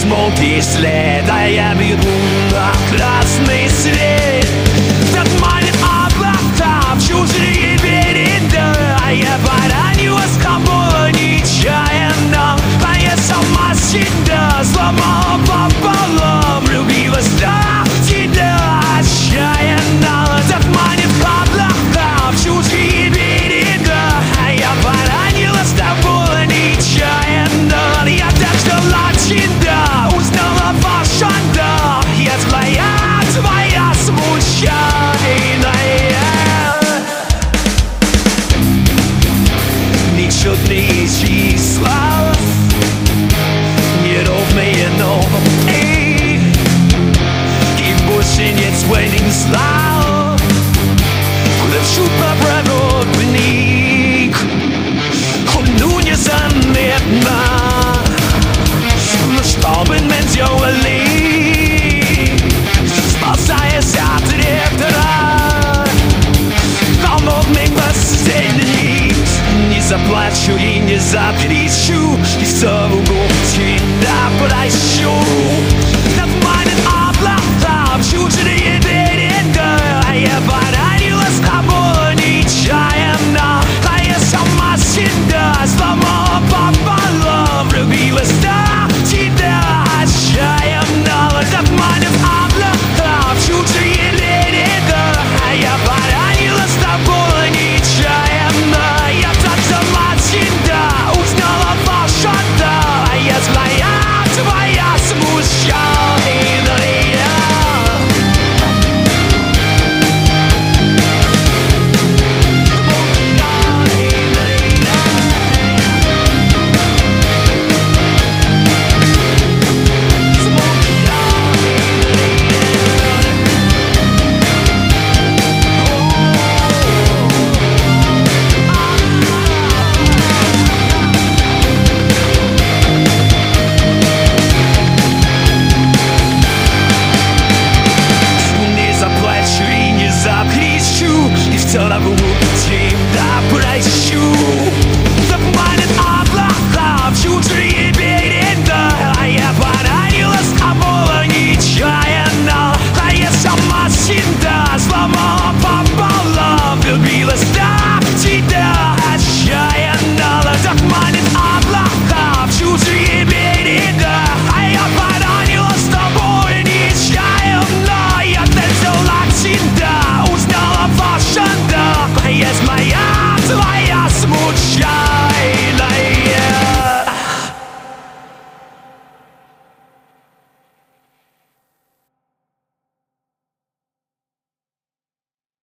Смолкий след, а я бегу на красный свет. Так манит облака в чужие берега, а я поранилась кому нечаянно. А я сама себя сломала пополам, влюбилась в тебя отчаянно. Так манит облака в чужие берега, а я поранилась тобой нечаянно. Я так ждала тебя, узнала фашанда. Я твоя смущайная. Нечетные числа, неровные, но и больше нет двойных слов. Лечу поворотник, ну незаметно. Но что бы мы делали, спасаясь от ректора? Холодный последний. Не заплачу и не закричу, и сову тебя прощу. Так манит облака в чужие берега, а я поранилась тобой нечаянно. А я сама себя сломала пополам, влюбилась в тебя отчаянно. Так манит облака в чужие берега, а я поранилась тобой нечаянно. Я так сама тебя узнала фашанда. Я твоя смущайная. Закричу и в целом тебя прощу. Так манит